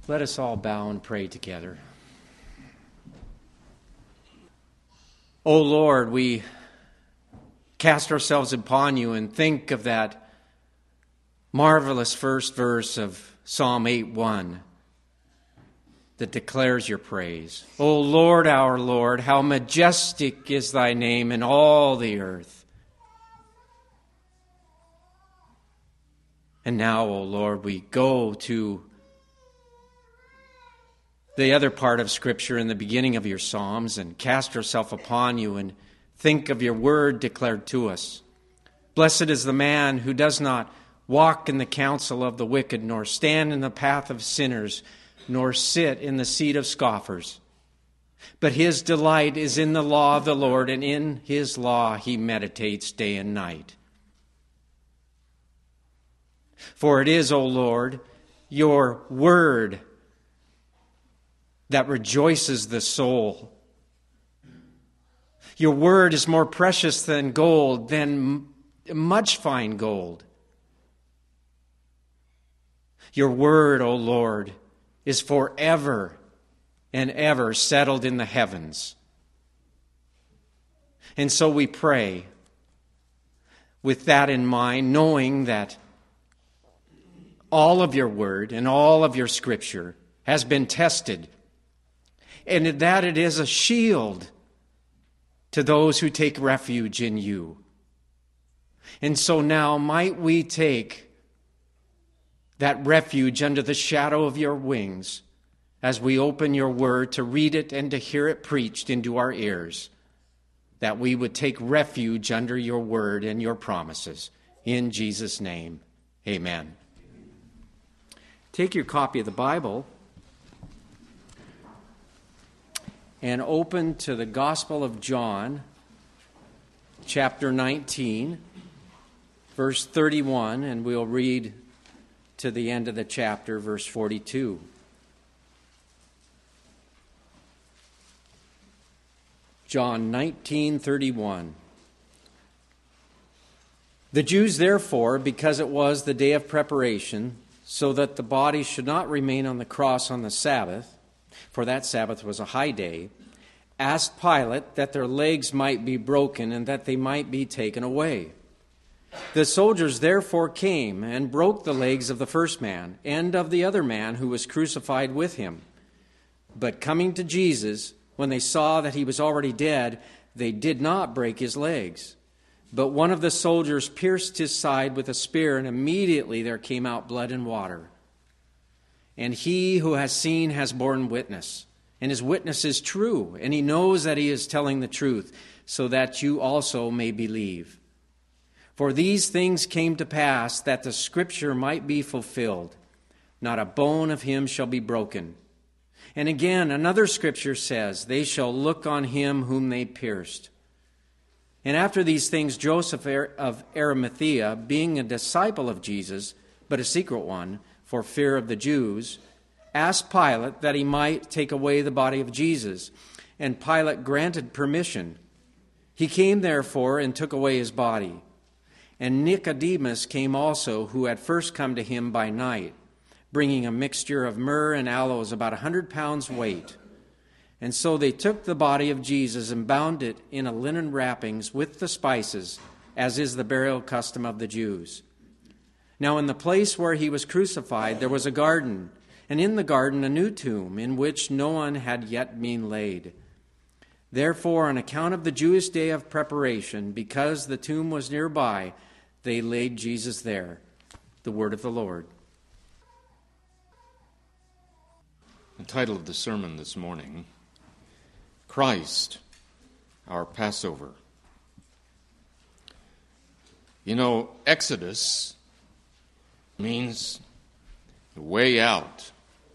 Let us all bow and pray together. O Lord, we cast ourselves upon you and think of that marvelous first verse of Psalm 8:1 that declares your praise. O Lord, our Lord, how majestic is thy name in all the earth. And now, O Lord, we go to the other part of Scripture in the beginning of your Psalms and cast ourselves upon you and think of your word declared to us. Blessed is the man who does not walk in the counsel of the wicked, nor stand in the path of sinners, nor sit in the seat of scoffers. But his delight is in the law of the Lord, and in his law he meditates day and night. For it is, O Lord, your word that rejoices the soul. Your word is more precious than gold, than much fine gold. Your word, O Lord, is forever and ever settled in the heavens. And so we pray with that in mind, knowing that all of your word and all of your scripture has been tested, and that it is a shield to those who take refuge in you. And so now might we take that refuge under the shadow of your wings as we open your word to read it and to hear it preached into our ears, that we would take refuge under your word and your promises. In Jesus' name, amen. Take your copy of the Bible and open to the Gospel of John, chapter 19, verse 31, and we'll read to the end of the chapter, verse 42. John 19:31. The Jews, therefore, because it was the day of preparation, so that the body should not remain on the cross on the Sabbath, for that Sabbath was a high day, asked Pilate that their legs might be broken and that they might be taken away. The soldiers therefore came and broke the legs of the first man and of the other man who was crucified with him. But coming to Jesus, when they saw that he was already dead, they did not break his legs. But one of the soldiers pierced his side with a spear, and immediately there came out blood and water. And he who has seen has borne witness, and his witness is true, and he knows that he is telling the truth, so that you also may believe. For these things came to pass that the scripture might be fulfilled. Not a bone of him shall be broken. And again, another scripture says, they shall look on him whom they pierced. And after these things, Joseph of Arimathea, being a disciple of Jesus, but a secret one, for fear of the Jews, asked Pilate that he might take away the body of Jesus. And Pilate granted permission. He came, therefore, and took away his body. And Nicodemus came also, who had first come to him by night, bringing a mixture of myrrh and aloes, about 100 pounds weight. And so they took the body of Jesus and bound it in a linen wrappings with the spices, as is the burial custom of the Jews. Now in the place where he was crucified there was a garden, and in the garden a new tomb, in which no one had yet been laid. Therefore, on account of the Jewish day of preparation, because the tomb was nearby, they laid Jesus there. The word of the Lord. The title of the sermon this morning, Christ, our Passover. You know, Exodus means the way out.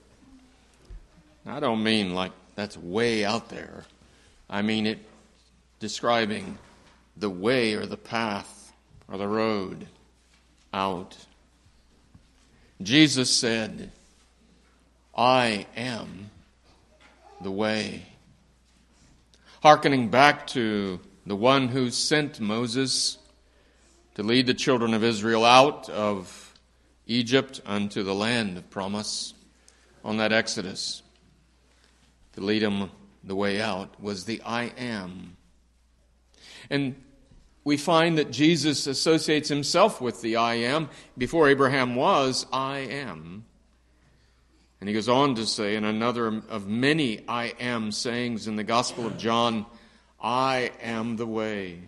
I don't mean like that's way out there. I mean it describing the way or the path or the road out. Jesus said, I am the way. Hearkening back to the one who sent Moses to lead the children of Israel out of Egypt unto the land of promise, on that Exodus to lead them the way out was the I am. And we find that Jesus associates himself with the I am. Before Abraham was, I am. And he goes on to say in another of many I am sayings in the Gospel of John, I am the way.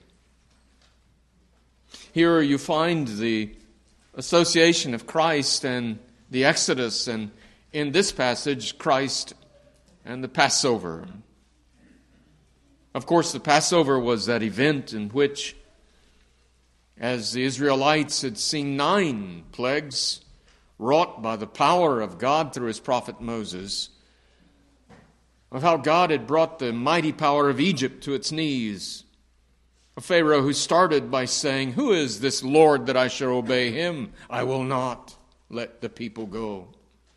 Here you find the association of Christ and the Exodus, and in this passage, Christ and the Passover. Of course, the Passover was that event in which, as the Israelites had seen 9 plagues wrought by the power of God through his prophet Moses, of how God had brought the mighty power of Egypt to its knees. A Pharaoh who started by saying, "Who is this Lord that I shall obey him? I will not let the people go."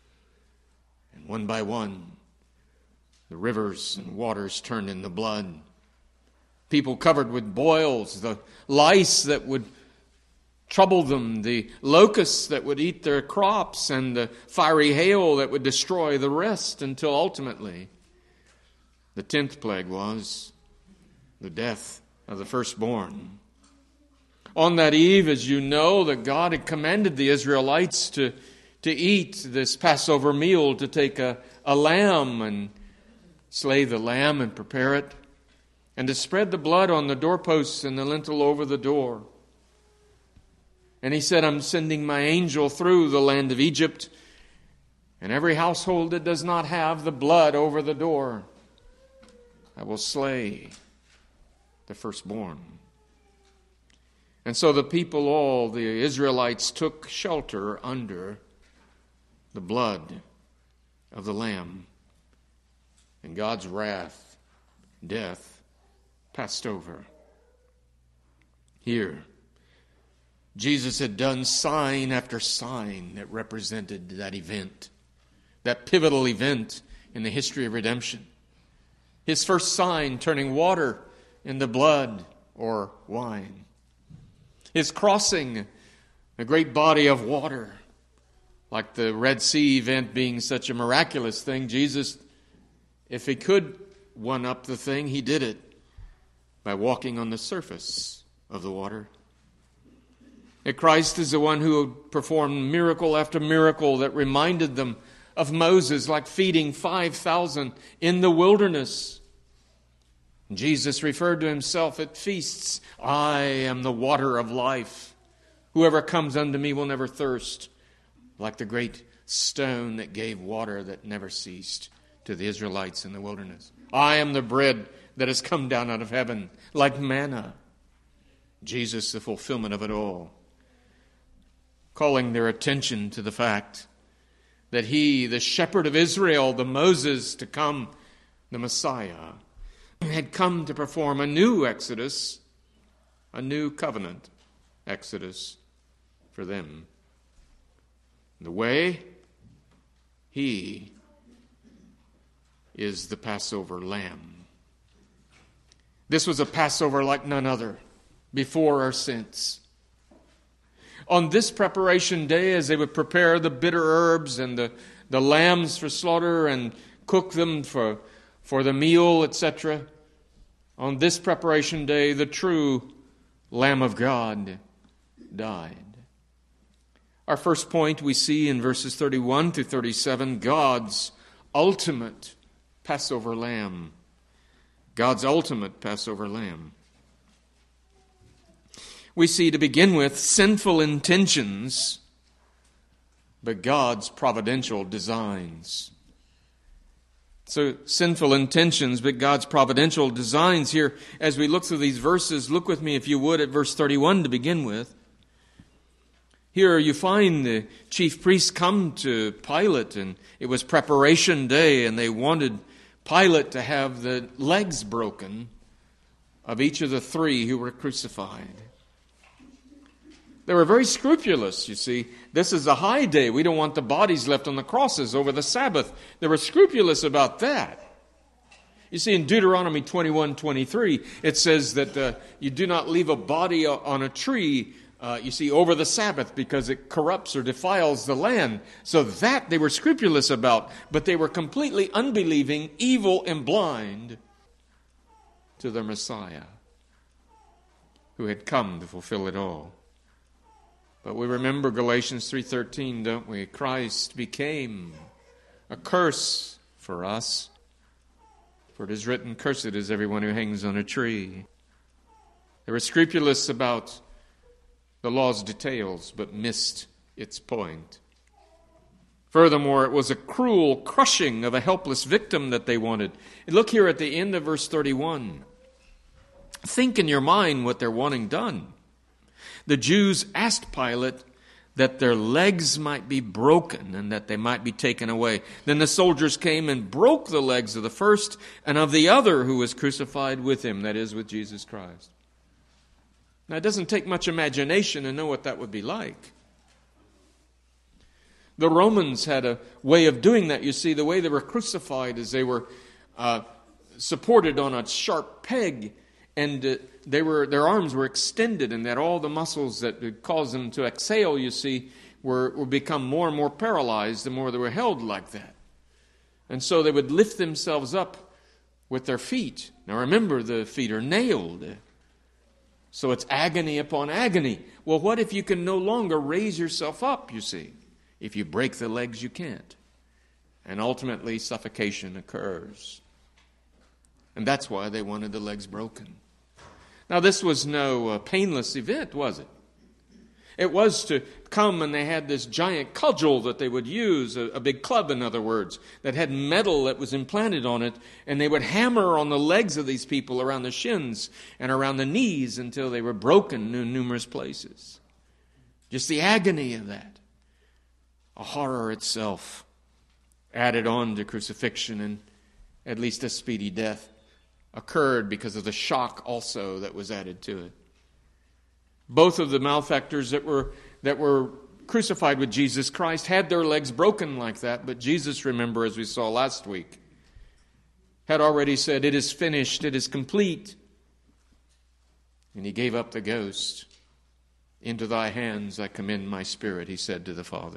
And one by one, the rivers and waters turned into blood. People covered with boils, the lice that would trouble them, the locusts that would eat their crops, and the fiery hail that would destroy the rest, until ultimately the 10th plague was the death of the firstborn. On that eve, as you know, that God had commanded the Israelites to eat this Passover meal, to take a lamb and slay the lamb and prepare it, and to spread the blood on the doorposts and the lintel over the door. And he said, I'm sending my angel through the land of Egypt, and every household that does not have the blood over the door, I will slay the firstborn. And so the people, all the Israelites, took shelter under the blood of the Lamb. And God's wrath, death, passed over. Here, Jesus had done sign after sign that represented that event, that pivotal event in the history of redemption. His first sign, turning water into blood or wine. His crossing a great body of water, like the Red Sea event being such a miraculous thing. Jesus, if he could one-up the thing, he did it by walking on the surface of the water. That Christ is the one who performed miracle after miracle that reminded them of Moses, like feeding 5,000 in the wilderness. Jesus referred to himself at feasts, I am the water of life. Whoever comes unto me will never thirst, like the great stone that gave water that never ceased to the Israelites in the wilderness. I am the bread that has come down out of heaven, like manna. Jesus, the fulfillment of it all, calling their attention to the fact that he, the shepherd of Israel, the Moses to come, the Messiah, had come to perform a new exodus, a new covenant exodus for them. The way, he is the Passover lamb. This was a Passover like none other, before or since. On this preparation day, as they would prepare the bitter herbs and the lambs for slaughter and cook them for the meal, etc., on this preparation day, the true Lamb of God died. Our first point we see in verses 31 through 37, God's ultimate Passover lamb. God's ultimate Passover lamb. We see, to begin with, sinful intentions, but God's providential designs. So, sinful intentions, but God's providential designs. Here, as we look through these verses, look with me, if you would, at verse 31 to begin with. Here you find the chief priests come to Pilate, and it was preparation day, and they wanted Pilate to have the legs broken of each of the 3 who were crucified. They were very scrupulous, you see. This is a high day. We don't want the bodies left on the crosses over the Sabbath. They were scrupulous about that. You see, in Deuteronomy 21:23, it says that you do not leave a body on a tree over the Sabbath because it corrupts or defiles the land. So that they were scrupulous about, but they were completely unbelieving, evil, and blind to their Messiah, who had come to fulfill it all. But we remember Galatians 3:13, don't we? Christ became a curse for us. For it is written, cursed is everyone who hangs on a tree. They were scrupulous about the law's details, but missed its point. Furthermore, it was a cruel crushing of a helpless victim that they wanted. And look here at the end of verse 31. Think in your mind what they're wanting done. The Jews asked Pilate that their legs might be broken and that they might be taken away. Then the soldiers came and broke the legs of the first and of the other who was crucified with him, that is, with Jesus Christ. Now, it doesn't take much imagination to know what that would be like. The Romans had a way of doing that. You see, the way they were crucified is they were supported on a sharp peg, and their arms were extended, and that all the muscles that would cause them to exhale, you see, were become more and more paralyzed the more they were held like that. And so they would lift themselves up with their feet. Now remember, the feet are nailed. So it's agony upon agony. Well, what if you can no longer raise yourself up, you see? If you break the legs, you can't. And ultimately, suffocation occurs. And that's why they wanted the legs broken. Now, this was no painless event, was it? It was to come, and they had this giant cudgel that they would use, a big club, in other words, that had metal that was implanted on it, and they would hammer on the legs of these people around the shins and around the knees until they were broken in numerous places. Just the agony of that. A horror itself added on to crucifixion, and at least a speedy death occurred because of the shock also that was added to it. Both of the malefactors that were crucified with Jesus Christ had their legs broken like that, but Jesus, remember, as we saw last week, had already said, "It is finished, it is complete." And he gave up the ghost. "Into thy hands I commend my spirit," he said to the Father.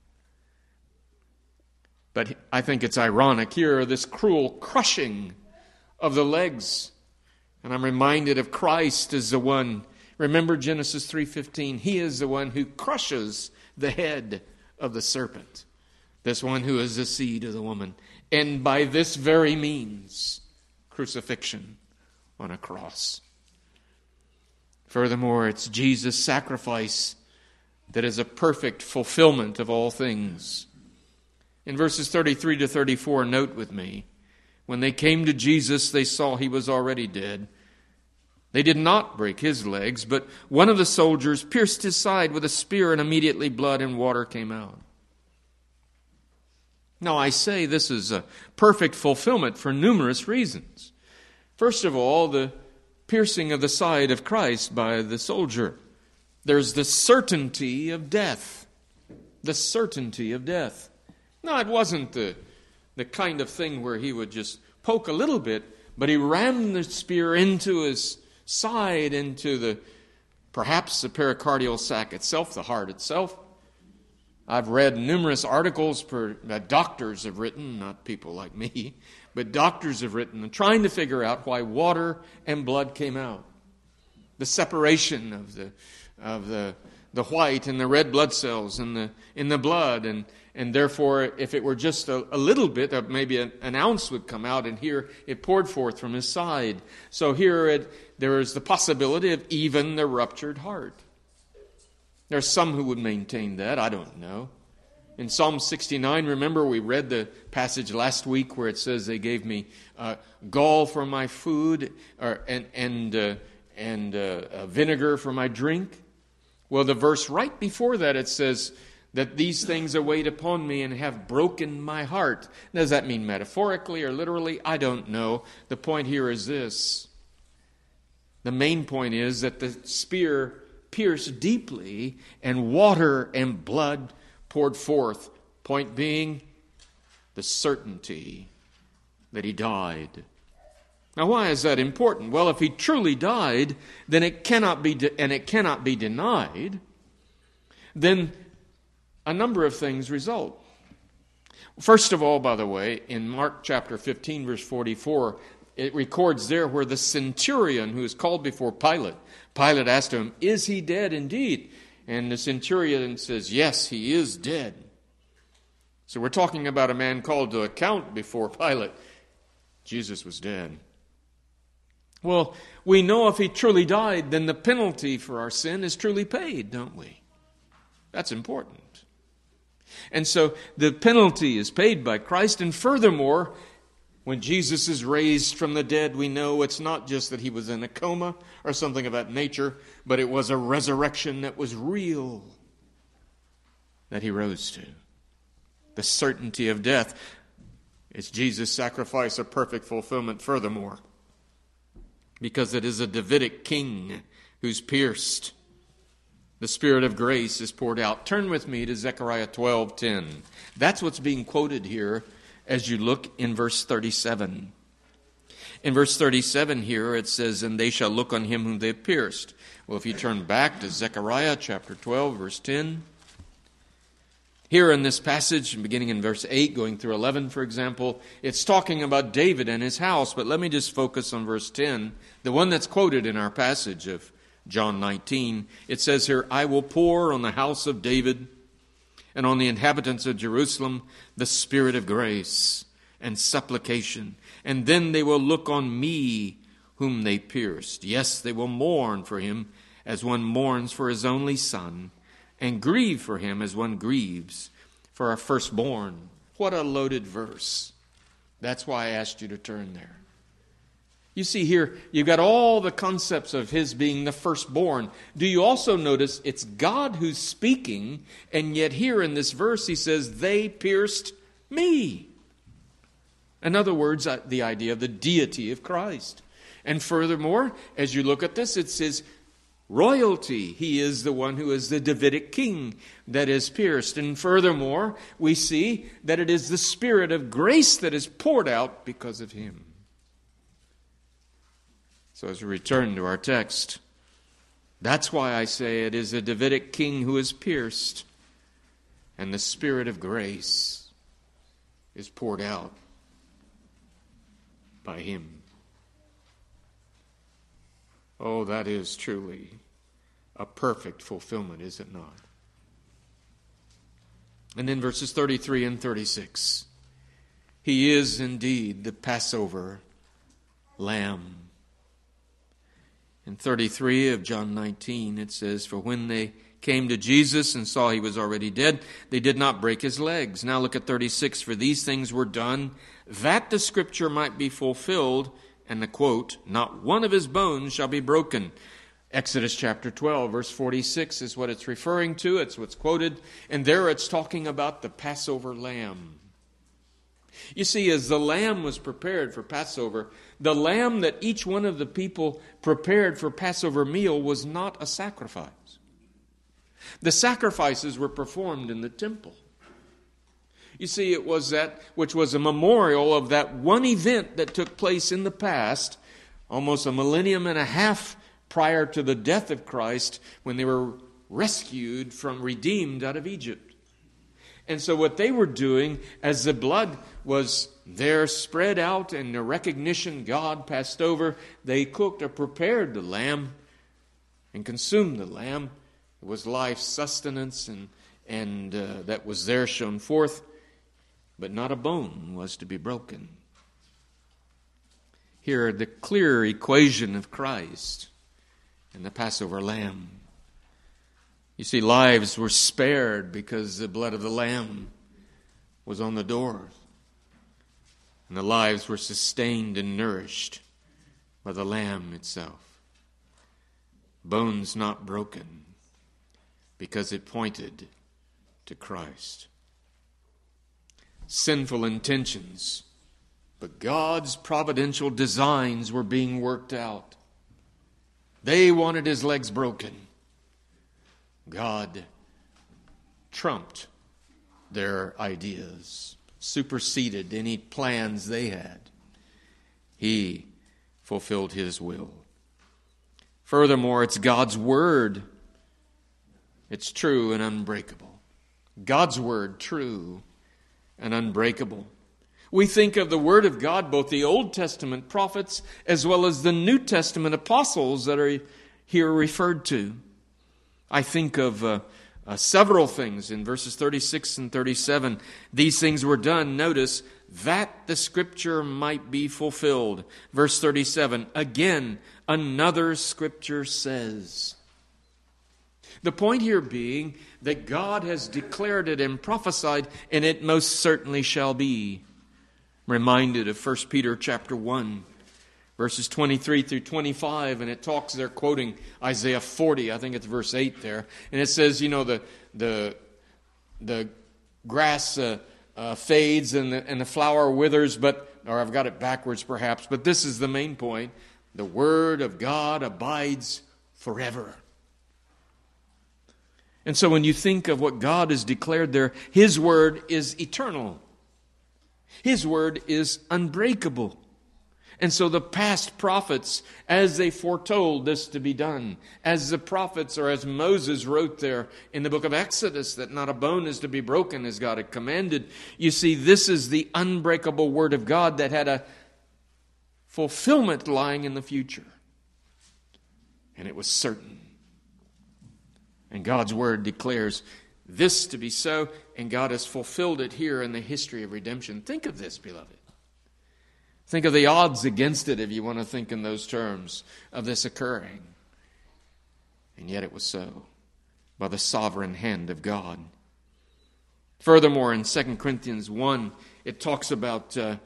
But I think it's ironic here, this cruel crushing of the legs. And I'm reminded of Christ as the one. Remember Genesis 3:15. He is the one who crushes the head of the serpent. This one who is the seed of the woman. And by this very means, crucifixion on a cross. Furthermore, it's Jesus' sacrifice that is a perfect fulfillment of all things. In verses 33 to 34, note with me, when they came to Jesus, they saw he was already dead. They did not break his legs, but one of the soldiers pierced his side with a spear, and immediately blood and water came out. Now, I say this is a perfect fulfillment for numerous reasons. First of all, the piercing of the side of Christ by the soldier. There's the certainty of death. The certainty of death. No, it wasn't the kind of thing where he would just poke a little bit, but he rammed the spear into his side, into perhaps the pericardial sac itself, the heart itself. I've read numerous articles that doctors have written, not people like me, but doctors have written, trying to figure out why water and blood came out. The separation of the white and the red blood cells in the blood, and therefore, if it were just a little bit, maybe an ounce would come out, and here it poured forth from his side. So here there is the possibility of even the ruptured heart. There are some who would maintain that. I don't know. In Psalm 69, remember we read the passage last week where it says they gave me gall for my food and vinegar for my drink. Well, the verse right before that, it says that these things await upon me and have broken my heart. Does that mean metaphorically or literally? I don't know. The point here is this. The main point is that the spear pierced deeply and water and blood poured forth. Point being, the certainty that he died. Now, why is that important? Well, if he truly died, then it cannot be denied, then a number of things result. First of all, by the way, in Mark chapter 15, verse 44, it records there where the centurion who is called before Pilate asked him, "Is he dead indeed?" And the centurion says, "Yes, he is dead." So we're talking about a man called to account before Pilate. Jesus was dead. Well, we know if he truly died, then the penalty for our sin is truly paid, don't we? That's important. And so the penalty is paid by Christ. And furthermore, when Jesus is raised from the dead, we know it's not just that he was in a coma or something of that nature, but it was a resurrection that was real that he rose to. The certainty of death is Jesus' sacrifice a perfect fulfillment furthermore, because it is a Davidic king who's pierced. The Spirit of grace is poured out. Turn with me to Zechariah 12:10. That's what's being quoted here as you look in verse 37. In verse 37 here it says, "And they shall look on him whom they have pierced." Well, if you turn back to Zechariah chapter 12, verse 10, here in this passage, beginning in verse 8, going through 11, for example, it's talking about David and his house. But let me just focus on verse 10, the one that's quoted in our passage of John 19. It says here, "I will pour on the house of David and on the inhabitants of Jerusalem the spirit of grace and supplication. And then they will look on me whom they pierced. Yes, they will mourn for him as one mourns for his only son, and grieve for him as one grieves for a firstborn." What a loaded verse. That's why I asked you to turn there. You see here, you've got all the concepts of his being the firstborn. Do you also notice it's God who's speaking, and yet here in this verse he says, "They pierced me." In other words, the idea of the deity of Christ. And furthermore, as you look at this, it says royalty. He is the one who is the Davidic king that is pierced. And furthermore, we see that it is the Spirit of grace that is poured out because of him. So as we return to our text, that's why I say it is a Davidic king who is pierced, and the Spirit of grace is poured out by him. Oh, that is truly a perfect fulfillment, is it not? And then verses 33 and 36. He is indeed the Passover lamb. In 33 of John 19, it says, "For when they came to Jesus and saw he was already dead, they did not break his legs." Now look at 36. "For these things were done, that the scripture might be fulfilled," and the quote, "not one of his bones shall be broken." Exodus chapter 12, verse 46 is what it's referring to. It's what's quoted. And there it's talking about the Passover lamb. You see, as the lamb was prepared for Passover, the lamb that each one of the people prepared for Passover meal was not a sacrifice. The sacrifices were performed in the temple. You see, it was that which was a memorial of that one event that took place in the past, almost a millennium and a half prior to the death of Christ, when they were redeemed out of Egypt. And so what they were doing, as the blood was there spread out and the recognition God passed over, they cooked or prepared the lamb and consumed the lamb. It was life sustenance and that was there shown forth, but not a bone was to be broken. Here, the clear equation of Christ and the Passover lamb. You see, lives were spared because the blood of the lamb was on the door. And the lives were sustained and nourished by the lamb itself. Bones not broken because it pointed to Christ. Sinful intentions, but God's providential designs were being worked out. They wanted his legs broken. God trumped their ideas, superseded any plans they had. He fulfilled his will. Furthermore, it's God's word. It's true and unbreakable. God's word, true and unbreakable. We think of the Word of God, both the Old Testament prophets as well as the New Testament apostles that are here referred to. I think of several things in verses 36 and 37. These things were done, notice, that the Scripture might be fulfilled. Verse 37, again, another Scripture says. The point here being that God has declared it and prophesied, and it most certainly shall be. Reminded of 1 Peter chapter 1, verses 23 through 25, and it talks, they're quoting Isaiah 40, I think it's verse 8 there, and it says, the grass fades and the flower withers, or I've got it backwards perhaps, but this is the main point. The word of God abides forever. And so when you think of what God has declared there, His word is eternal. His word is unbreakable. And so the past prophets, as they foretold this to be done, as the prophets or as Moses wrote there in the book of Exodus that not a bone is to be broken as God had commanded, you see, this is the unbreakable word of God that had a fulfillment lying in the future. And it was certain. And God's word declares this to be so, and God has fulfilled it here in the history of redemption. Think of this, beloved. Think of the odds against it, if you want to think in those terms, of this occurring. And yet it was so, by the sovereign hand of God. Furthermore, in 2 Corinthians 1, it talks about, there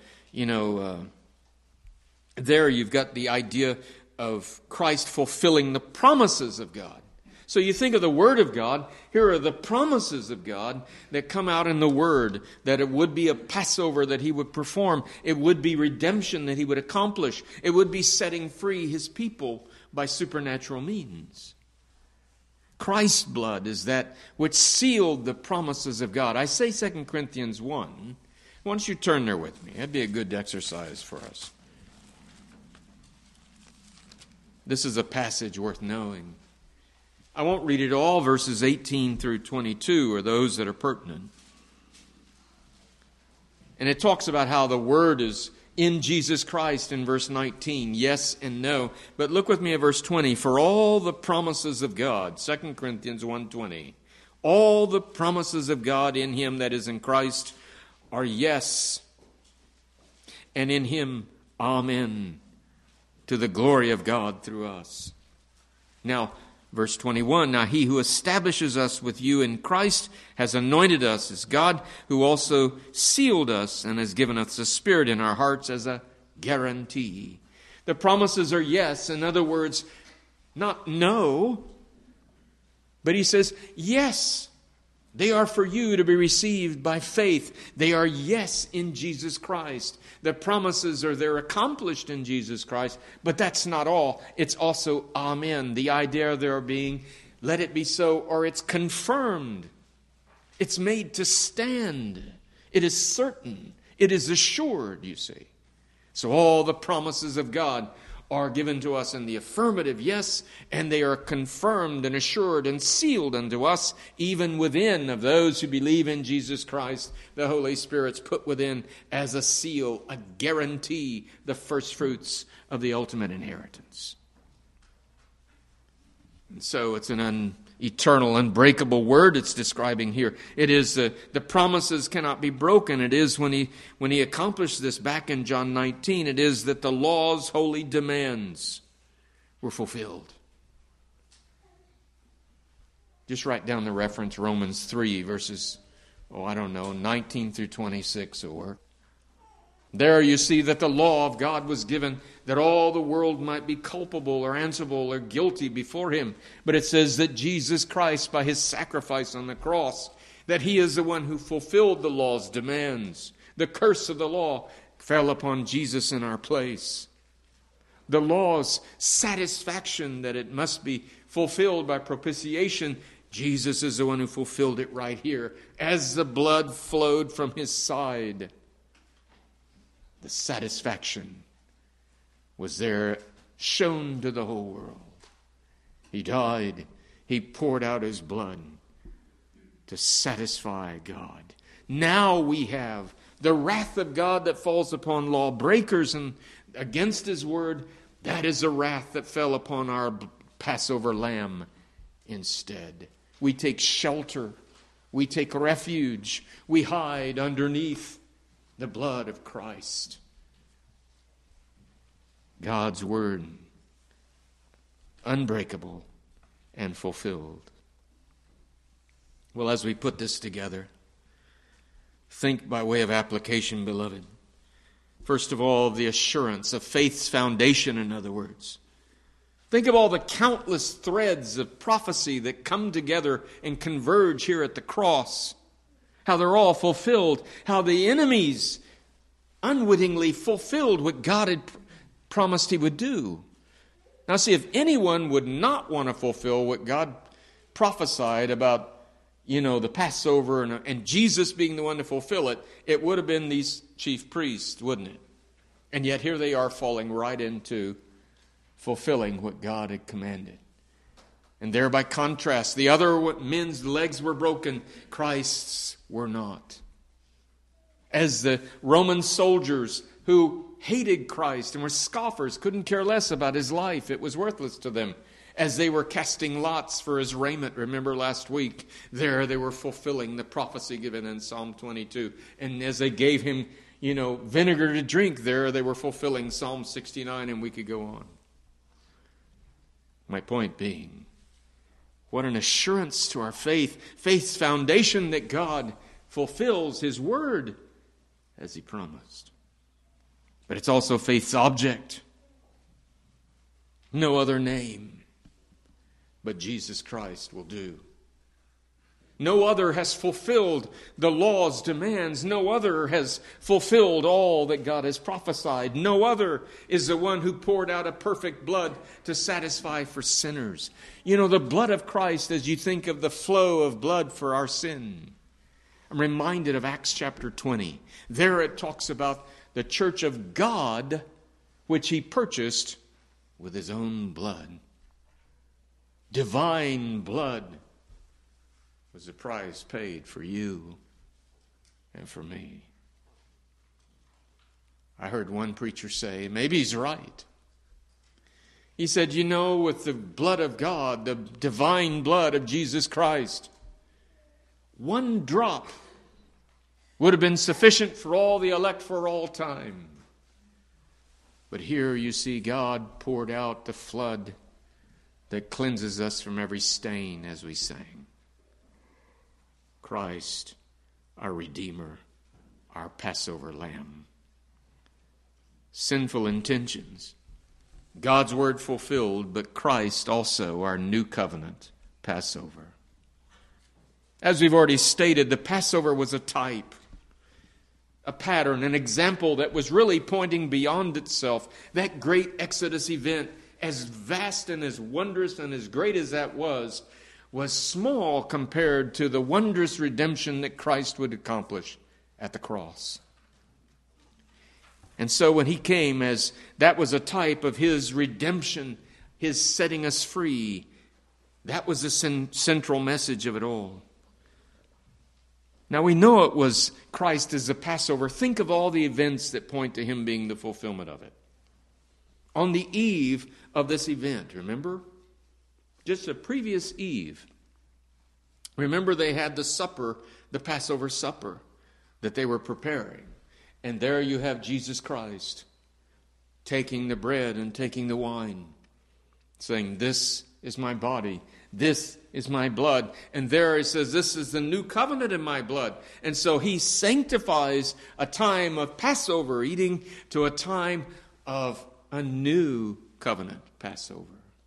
you've got the idea of Christ fulfilling the promises of God. So you think of the Word of God, here are the promises of God that come out in the Word, that it would be a Passover that He would perform, it would be redemption that He would accomplish, it would be setting free His people by supernatural means. Christ's blood is that which sealed the promises of God. I say 2 Corinthians 1. Why don't you turn there with me? That'd be a good exercise for us. This is a passage worth knowing. I won't read it all. Verses 18 through 22 are those that are pertinent. And it talks about how the Word is in Jesus Christ in verse 19. Yes and no. But look with me at verse 20. For all the promises of God, 2 Corinthians 1:20, all the promises of God in Him that is in Christ are yes, and in Him, amen, to the glory of God through us. Now, verse 21, now He who establishes us with you in Christ has anointed us as God, who also sealed us and has given us the Spirit in our hearts as a guarantee. The promises are yes. In other words, not no, but He says yes. They are for you to be received by faith. They are yes in Jesus Christ. The promises are there accomplished in Jesus Christ, but that's not all. It's also amen. The idea there being, let it be so, or it's confirmed. It's made to stand. It is certain. It is assured, you see. So all the promises of God are given to us in the affirmative, yes, and they are confirmed and assured and sealed unto us, even within of those who believe in Jesus Christ. The Holy Spirit's put within as a seal, a guarantee, the first fruits of the ultimate inheritance. And so it's an eternal, unbreakable word it's describing here. It is the promises cannot be broken. It is when he accomplished this back in John 19, it is that the law's holy demands were fulfilled. Just write down the reference, Romans 3, verses, 19 through 26 or there you see that the law of God was given that all the world might be culpable or answerable or guilty before Him. But it says that Jesus Christ, by His sacrifice on the cross, that He is the one who fulfilled the law's demands. The curse of the law fell upon Jesus in our place. The law's satisfaction that it must be fulfilled by propitiation, Jesus is the one who fulfilled it right here. As the blood flowed from His side, the satisfaction was there shown to the whole world. He died. He poured out his blood to satisfy God. Now we have the wrath of God that falls upon lawbreakers and against his word. That is the wrath that fell upon our Passover lamb instead. We take shelter. We take refuge. We hide underneath the blood of Christ. God's word, unbreakable and fulfilled. Well, as we put this together, think by way of application, beloved. First of all, the assurance of faith's foundation, in other words. Think of all the countless threads of prophecy that come together and converge here at the cross. How they're all fulfilled. How the enemies unwittingly fulfilled what God had promised he would do. Now see, if anyone would not want to fulfill what God prophesied about, the Passover and Jesus being the one to fulfill it, it would have been these chief priests, wouldn't it? And yet here they are falling right into fulfilling what God had commanded. And there by contrast, the other men's legs were broken, Christ's were not. As the Roman soldiers who hated Christ and were scoffers, couldn't care less about his life, it was worthless to them. As they were casting lots for his raiment, remember last week, there they were fulfilling the prophecy given in Psalm 22. And as they gave him, vinegar to drink, there they were fulfilling Psalm 69, and we could go on. My point being, what an assurance to our faith, faith's foundation that God fulfills his word as he promised. But it's also faith's object. No other name but Jesus Christ will do. No other has fulfilled the law's demands. No other has fulfilled all that God has prophesied. No other is the one who poured out a perfect blood to satisfy for sinners. The blood of Christ, as you think of the flow of blood for our sin. I'm reminded of Acts chapter 20. There it talks about the church of God, which he purchased with his own blood. Divine blood was the price paid for you and for me. I heard one preacher say, maybe he's right. He said, with the blood of God, the divine blood of Jesus Christ, one drop would have been sufficient for all the elect for all time. But here you see God poured out the flood that cleanses us from every stain, as we sang. Christ, our Redeemer, our Passover Lamb. Sinful intentions, God's word fulfilled, but Christ also, our new covenant Passover. As we've already stated, the Passover was a type, a pattern, an example that was really pointing beyond itself. That great Exodus event, as vast and as wondrous and as great as that was small compared to the wondrous redemption that Christ would accomplish at the cross. And so when he came, as that was a type of his redemption, his setting us free, that was the central message of it all. Now we know it was Christ as the Passover. Think of all the events that point to him being the fulfillment of it. On the eve of this event, remember? Just a previous eve. Remember they had the supper, the Passover supper that they were preparing. And there you have Jesus Christ taking the bread and taking the wine, saying, this is my body, this is my blood. And there he says, this is the new covenant in my blood. And so he sanctifies a time of Passover eating to a time of a new covenant Passover.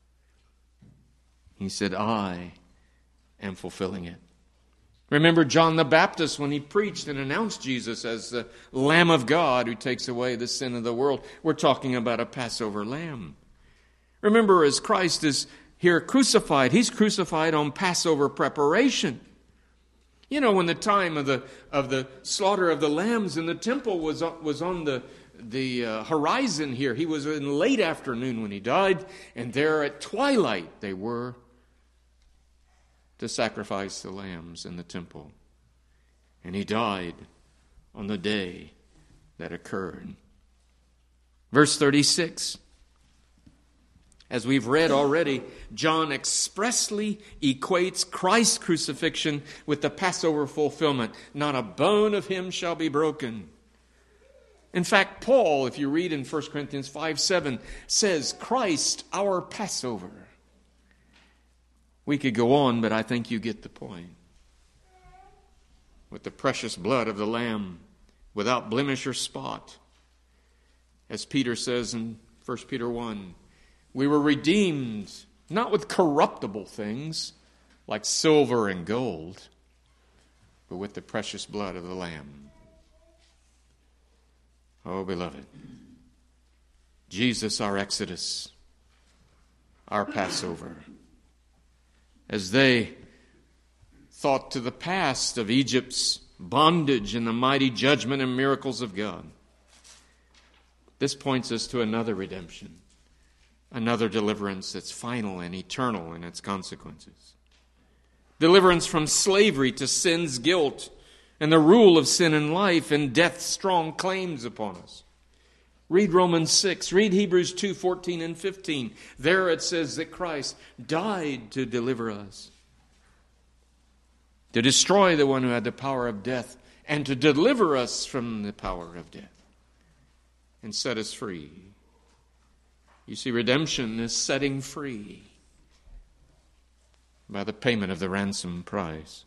He said, I am fulfilling it. Remember John the Baptist when he preached and announced Jesus as the Lamb of God who takes away the sin of the world. We're talking about a Passover lamb. Remember, as Christ is here crucified, he's crucified on Passover preparation. When the time of the slaughter of the lambs in the temple was on the horizon here. He was in late afternoon when he died, and there at twilight they were to sacrifice the lambs in the temple. And he died on the day that occurred. Verse 36. As we've read already, John expressly equates Christ's crucifixion with the Passover fulfillment. Not a bone of him shall be broken. In fact, Paul, if you read in 1 Corinthians 5:7, says, Christ, our Passover. We could go on, but I think you get the point. With the precious blood of the Lamb, without blemish or spot. As Peter says in 1 Peter 1, we were redeemed, not with corruptible things, like silver and gold, but with the precious blood of the Lamb. Oh, beloved, Jesus, our Exodus, our Passover. As they thought to the past of Egypt's bondage and the mighty judgment and miracles of God, this points us to another redemption, another deliverance that's final and eternal in its consequences. Deliverance from slavery to sin's guilt and the rule of sin in life and death's strong claims upon us. Read Romans 6. Read Hebrews 2:14 and 15. There it says that Christ died to deliver us, to destroy the one who had the power of death, and to deliver us from the power of death and set us free. You see, redemption is setting free by the payment of the ransom price.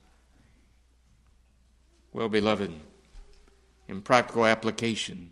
Well, beloved, in practical application,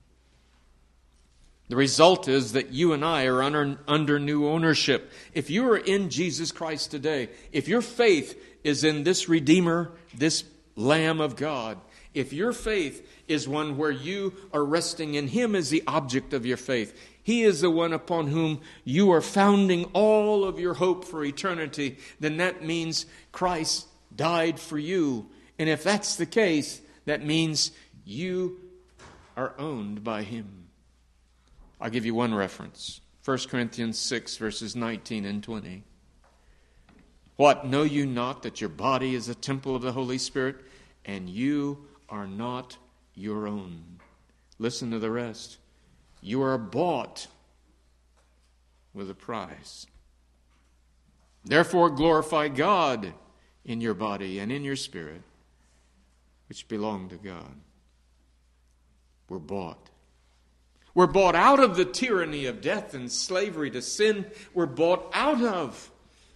the result is that you and I are under new ownership. If you are in Jesus Christ today, if your faith is in this Redeemer, this Lamb of God, if your faith is one where you are resting in Him as the object of your faith, He is the one upon whom you are founding all of your hope for eternity, then that means Christ died for you. And if that's the case, that means you are owned by Him. I'll give you one reference. 1 Corinthians 6, verses 19 and 20. What, know you not that your body is a temple of the Holy Spirit, and you are not your own? Listen to the rest. You are bought with a price. Therefore glorify God in your body and in your spirit, which belong to God. We're bought. We're bought out of the tyranny of death and slavery to sin. We're bought out of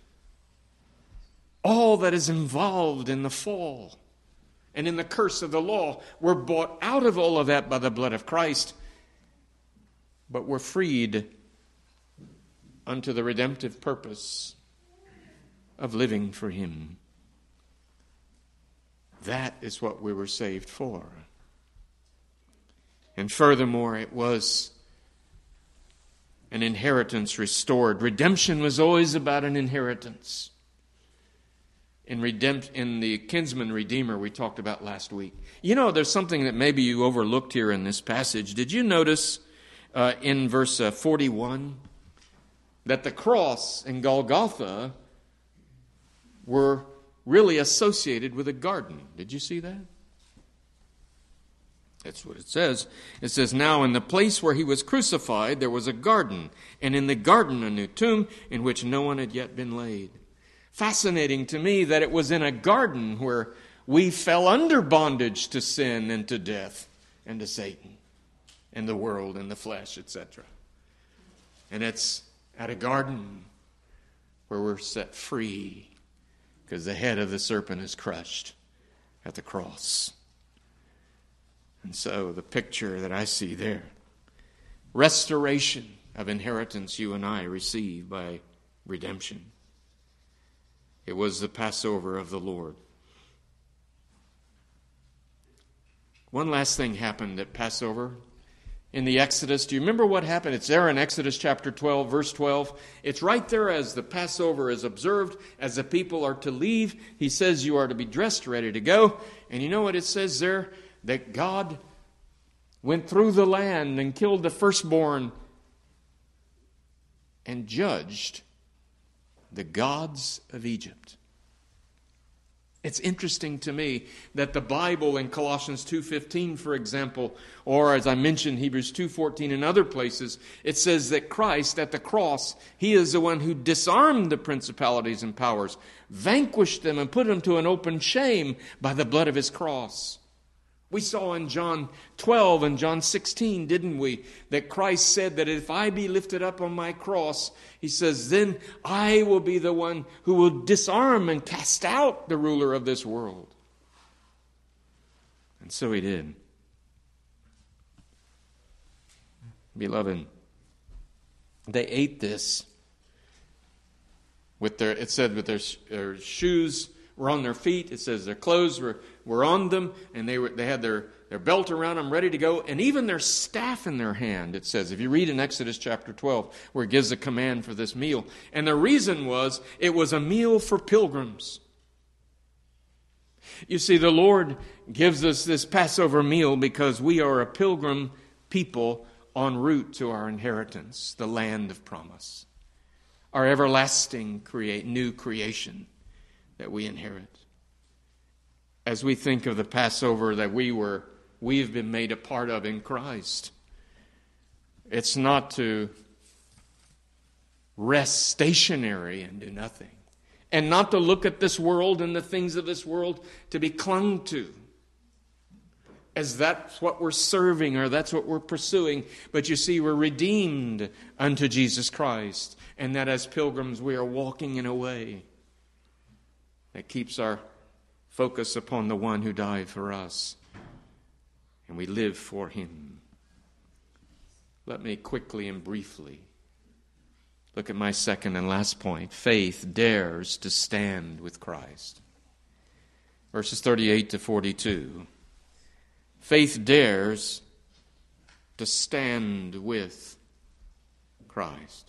all that is involved in the fall and in the curse of the law. We're bought out of all of that by the blood of Christ. But we're freed unto the redemptive purpose of living for Him. That is what we were saved for. And furthermore, it was an inheritance restored. Redemption was always about an inheritance. In the kinsman redeemer we talked about last week. You know, there's something that maybe you overlooked here in this passage. Did you notice in verse 41 that the cross and Golgotha were really associated with a garden? Did you see that? That's what it says. It says, now in the place where He was crucified, there was a garden, and in the garden a new tomb in which no one had yet been laid. Fascinating to me that it was in a garden where we fell under bondage to sin and to death and to Satan and the world and the flesh, etc. And it's at a garden where we're set free because the head of the serpent is crushed at the cross. And so the picture that I see there, restoration of inheritance you and I receive by redemption. It was the Passover of the Lord. One last thing happened at Passover in the Exodus. Do you remember what happened? It's there in Exodus chapter 12, verse 12. It's right there as the Passover is observed, as the people are to leave. He says you are to be dressed, ready to go. And you know what it says there? That God went through the land and killed the firstborn and judged the gods of Egypt. It's interesting to me that the Bible in Colossians 2:15, for example, or as I mentioned, Hebrews 2:14 and other places, it says that Christ at the cross, He is the one who disarmed the principalities and powers, vanquished them and put them to an open shame by the blood of His cross. We saw in John 12 and John 16, didn't we, that Christ said that if I be lifted up on my cross, He says, then I will be the one who will disarm and cast out the ruler of this world. And so He did. Beloved, they ate this with their, it said with their shoes were on their feet. It says their clothes were on them, and they had their belt around them, ready to go, and even their staff in their hand, it says. If you read in Exodus chapter 12, where it gives a command for this meal. And the reason was, it was a meal for pilgrims. You see, the Lord gives us this Passover meal because we are a pilgrim people en route to our inheritance, the land of promise, our everlasting new creation that we inherit. As we think of the Passover that we've been made a part of in Christ, it's not to rest stationary and do nothing, and not to look at this world and the things of this world to be clung to, as that's what we're serving or that's what we're pursuing. But you see, we're redeemed unto Jesus Christ, and that as pilgrims we are walking in a way that keeps our focus upon the one who died for us, and we live for Him. Let me quickly and briefly look at my second and last point. Faith dares to stand with Christ. Verses 38 to 42. Faith dares to stand with Christ.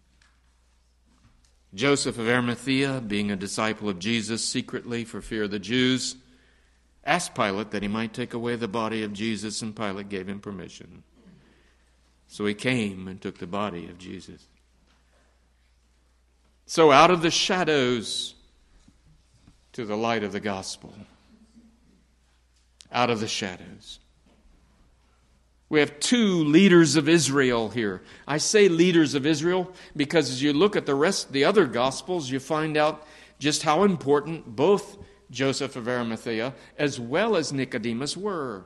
Joseph of Arimathea, being a disciple of Jesus secretly for fear of the Jews, asked Pilate that he might take away the body of Jesus, and Pilate gave him permission. So he came and took the body of Jesus. So out of the shadows to the light of the gospel. Out of the shadows. We have two leaders of Israel here. I say leaders of Israel because as you look at the other Gospels, you find out just how important both Joseph of Arimathea as well as Nicodemus were.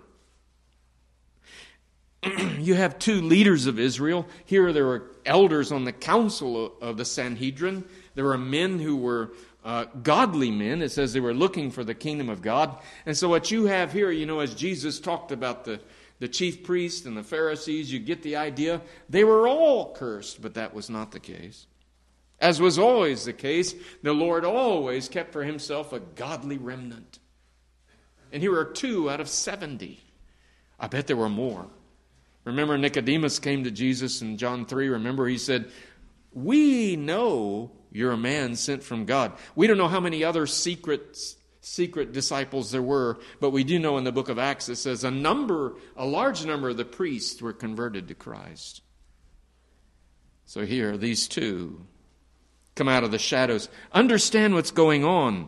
You have two leaders of Israel. Here there were elders on the council of the Sanhedrin. There were men who were godly men. It says they were looking for the kingdom of God. And so what you have here, as Jesus talked about the chief priests and the Pharisees, you get the idea. They were all cursed, but that was not the case. As was always the case, the Lord always kept for Himself a godly remnant. And here are 2 out of 70. I bet there were more. Remember, Nicodemus came to Jesus in John 3. Remember, he said, "We know you're a man sent from God." We don't know how many other secret disciples there were, but we do know in the book of Acts it says a large number of the priests were converted to Christ. So here, these 2 come out of the shadows, understand what's going on.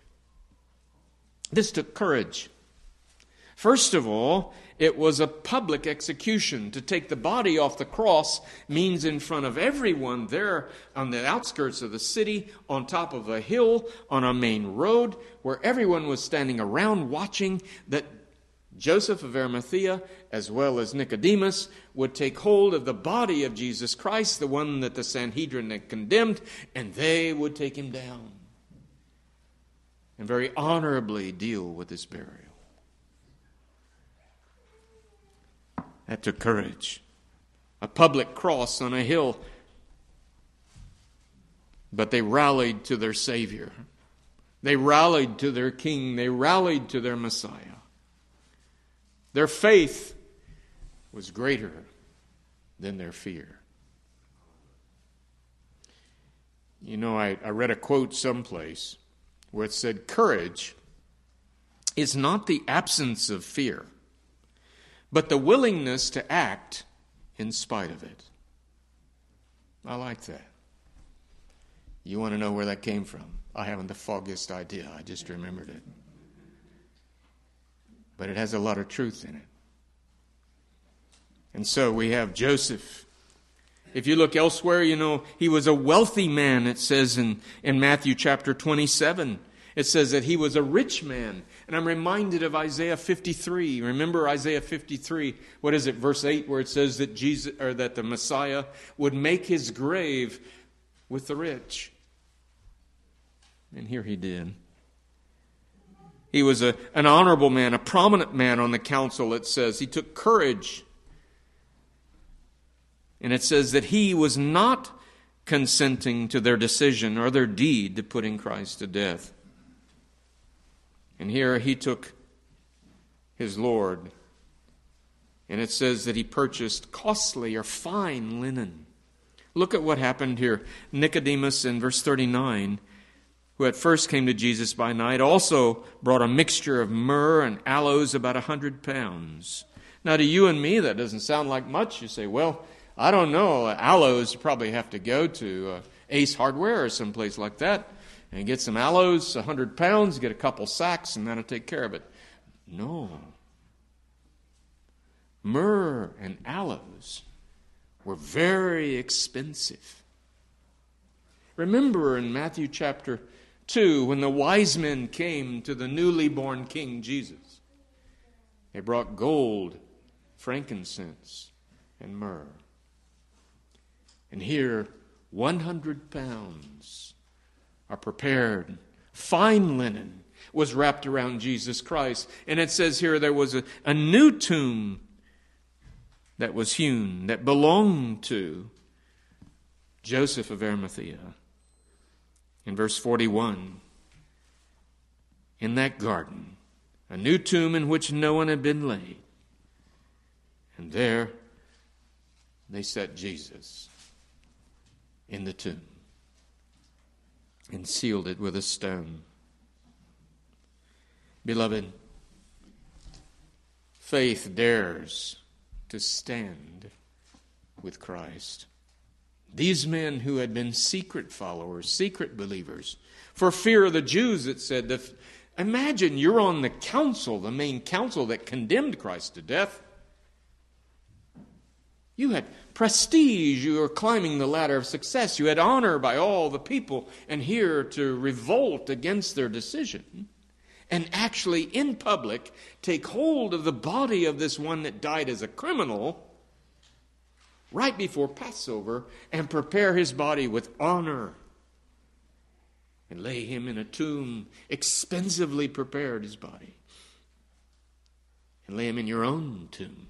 This took courage. First of all, it was a public execution. To take the body off the cross means in front of everyone there on the outskirts of the city, on top of a hill, on a main road, where everyone was standing around watching that Joseph of Arimathea, as well as Nicodemus, would take hold of the body of Jesus Christ, the one that the Sanhedrin had condemned, and they would take Him down and very honorably deal with His burial. That took courage. A public cross on a hill. But they rallied to their Savior. They rallied to their King. They rallied to their Messiah. Their faith was greater than their fear. I read a quote someplace where it said, "Courage is not the absence of fear, but the willingness to act in spite of it. I like that. You want to know where that came from? I haven't the foggiest idea. I just remembered it. But it has a lot of truth in it. And so we have Joseph. If you look elsewhere, he was a wealthy man, it says in Matthew chapter 27. It says that he was a rich man. And I'm reminded of Isaiah 53. Remember Isaiah 53, what is it, verse 8, where it says that that the Messiah would make his grave with the rich. And here he did. He was an honorable man, a prominent man on the council, it says. He took courage. And it says that he was not consenting to their decision or their deed to putting Christ to death. And here he took his Lord. And it says that he purchased costly or fine linen. Look at what happened here. Nicodemus in verse 39, who at first came to Jesus by night, also brought a mixture of myrrh and aloes, about 100 pounds. Now to you and me, that doesn't sound like much. You say, well, I don't know. Aloes, you probably have to go to Ace Hardware or someplace like that and get some aloes, 100 pounds, get a couple sacks, and that'll take care of it. No. Myrrh and aloes were very expensive. Remember in Matthew chapter 2, when the wise men came to the newly born King Jesus, they brought gold, frankincense, and myrrh. And here, 100 pounds are prepared. Fine linen was wrapped around Jesus Christ. And it says here there was a new tomb that was hewn, that belonged to Joseph of Arimathea. In verse 41, in that garden, a new tomb in which no one had been laid. And there they set Jesus in the tomb and sealed it with a stone. Beloved, faith dares to stand with Christ. These men who had been secret followers, secret believers, for fear of the Jews, it said, imagine you're on the council, the main council that condemned Christ to death. You had prestige, you were climbing the ladder of success, you had honor by all the people, and here to revolt against their decision and actually in public take hold of the body of this one that died as a criminal right before Passover and prepare his body with honor and lay him in a tomb, expensively prepared his body, and lay him in your own tomb.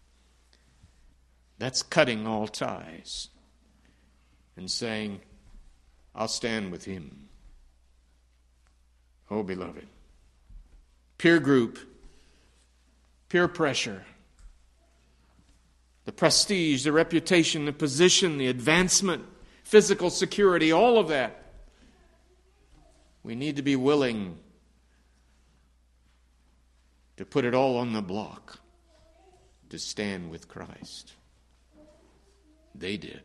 That's cutting all ties and saying, I'll stand with him. Oh, beloved. Peer group, peer pressure, the prestige, the reputation, the position, the advancement, physical security, all of that. We need to be willing to put it all on the block to stand with Christ. They did.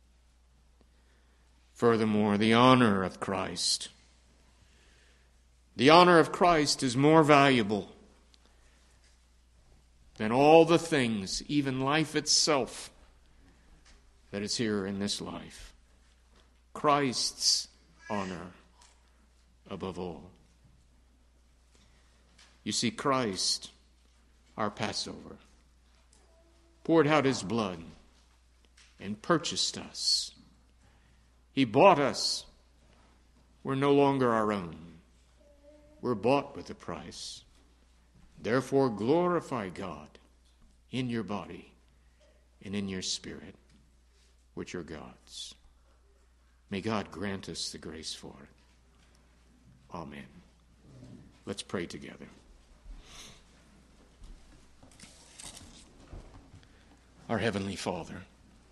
Furthermore, the honor of Christ. The honor of Christ is more valuable than all the things, even life itself, that is here in this life. Christ's honor above all. You see, Christ, our Passover, poured out his blood and purchased us. He bought us. We're no longer our own. We're bought with a price. Therefore, glorify God in your body and in your spirit, which are God's. May God grant us the grace for it. Amen. Let's pray together. Our Heavenly Father,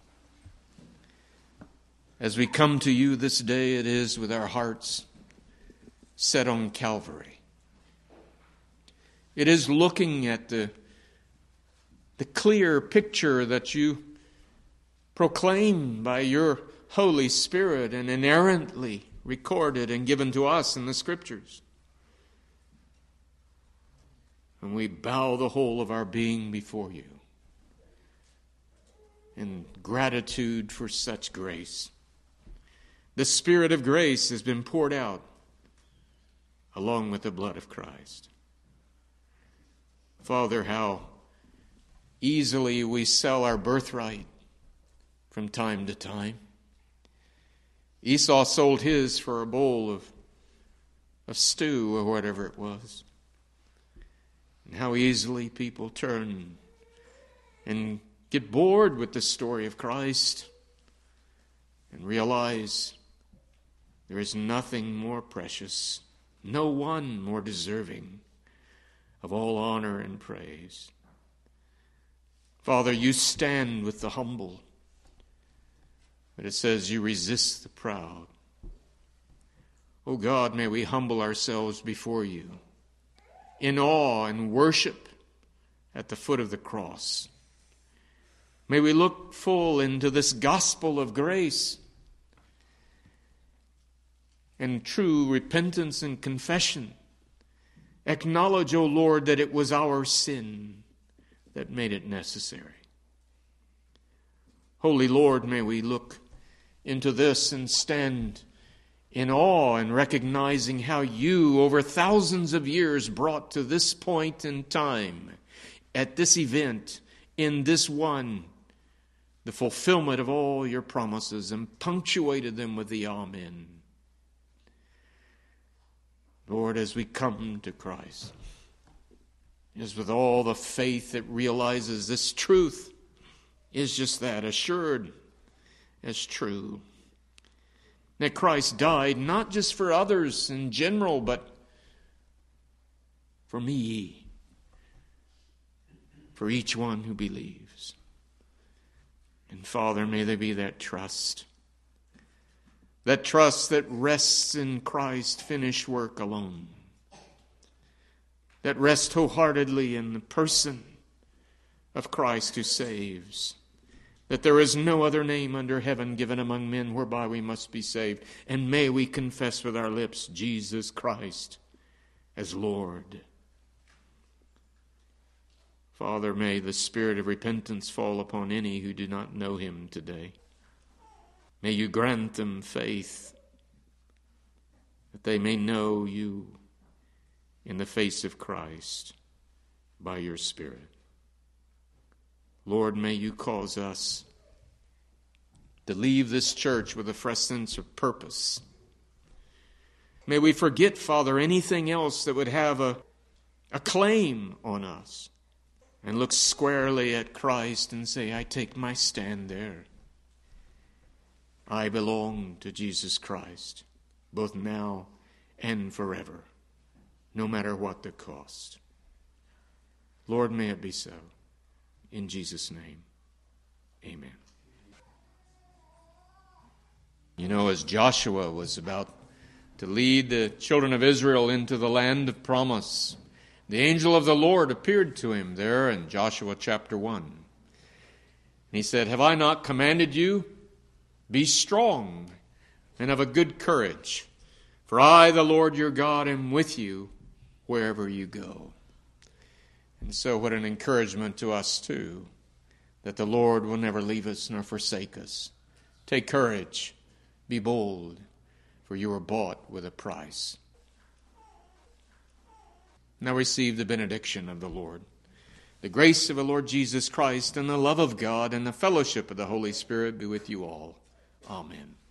as we come to you this day, it is with our hearts set on Calvary. It is looking at the the clear picture that you proclaim by your Holy Spirit and inerrantly recorded and given to us in the Scriptures. And we bow the whole of our being before you in gratitude for such grace. The Spirit of grace has been poured out along with the blood of Christ. Father, how easily we sell our birthright from time to time. Esau sold his for a bowl of stew or whatever it was. And how easily people turn and get bored with the story of Christ and realize there is nothing more precious, no one more deserving of all honor and praise. Father, you stand with the humble, but it says you resist the proud. Oh God, may we humble ourselves before you in awe and worship at the foot of the cross. May we look full into this gospel of grace and true repentance and confession. Acknowledge, O Lord, that it was our sin that made it necessary. Holy Lord, may we look into this and stand in awe and recognizing how you, over thousands of years, brought to this point in time, at this event, in this one, the fulfillment of all your promises and punctuated them with the Amen. Lord, as we come to Christ, as with all the faith that realizes this truth is just that, assured as true, that Christ died not just for others in general, but for me, for each one who believes. And Father, may there be that trust that rests in Christ's finished work alone, that rests wholeheartedly in the person of Christ who saves, that there is no other name under heaven given among men whereby we must be saved. And may we confess with our lips Jesus Christ as Lord. Father, may the spirit of repentance fall upon any who do not know him today. May you grant them faith that they may know you in the face of Christ by your Spirit. Lord, may you cause us to leave this church with a fresh sense of purpose. May we forget, Father, anything else that would have a claim on us and look squarely at Christ and say, I take my stand there. I belong to Jesus Christ, both now and forever, no matter what the cost. Lord, may it be so. In Jesus' name, amen. You know, as Joshua was about to lead the children of Israel into the land of promise, the angel of the Lord appeared to him there in Joshua chapter 1. And he said, have I not commanded you? Be strong and of a good courage, for I, the Lord your God, am with you wherever you go. And so what an encouragement to us too, that the Lord will never leave us nor forsake us. Take courage, be bold, for you are bought with a price. Now receive the benediction of the Lord. The grace of the Lord Jesus Christ and the love of God and the fellowship of the Holy Spirit be with you all. Amen.